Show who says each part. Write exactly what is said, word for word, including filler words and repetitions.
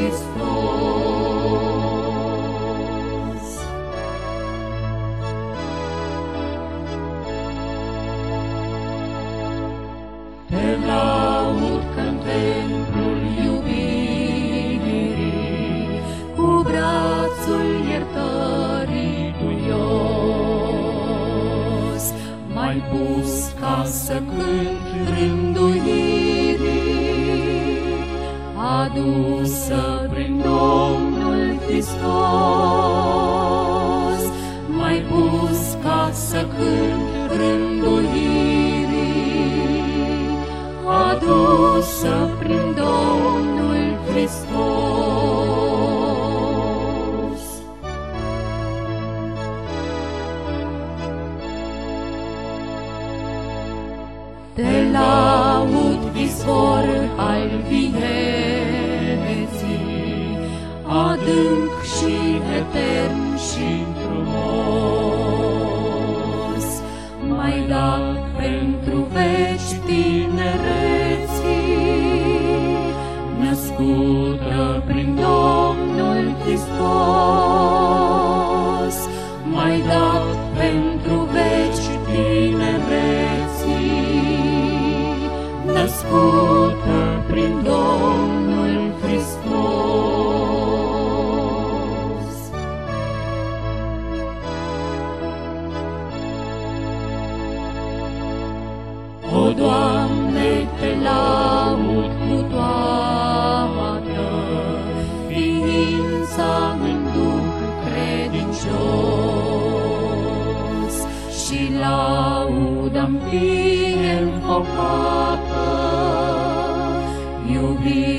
Speaker 1: Hristos. Te laud că-n templul iubirii, cu brațul iertării duios, m-ai pus ca să cânt rânduirii, adusă prin Domnul Hristos. M-ai pus ca să cânt rânduirii, adusă prin Domnul Hristos. Te laud, izvor al vieții, adânc și etern și frumos. M-ai dat pentru veci tinereții, născută prin Domnul Hristos. M-ai dat pentru veci tinereții, născută prin Domnul Hristos. O, Doamne, te laud cu toată ființa în Duh credincios, și lauda-mi fie înfocată, iubire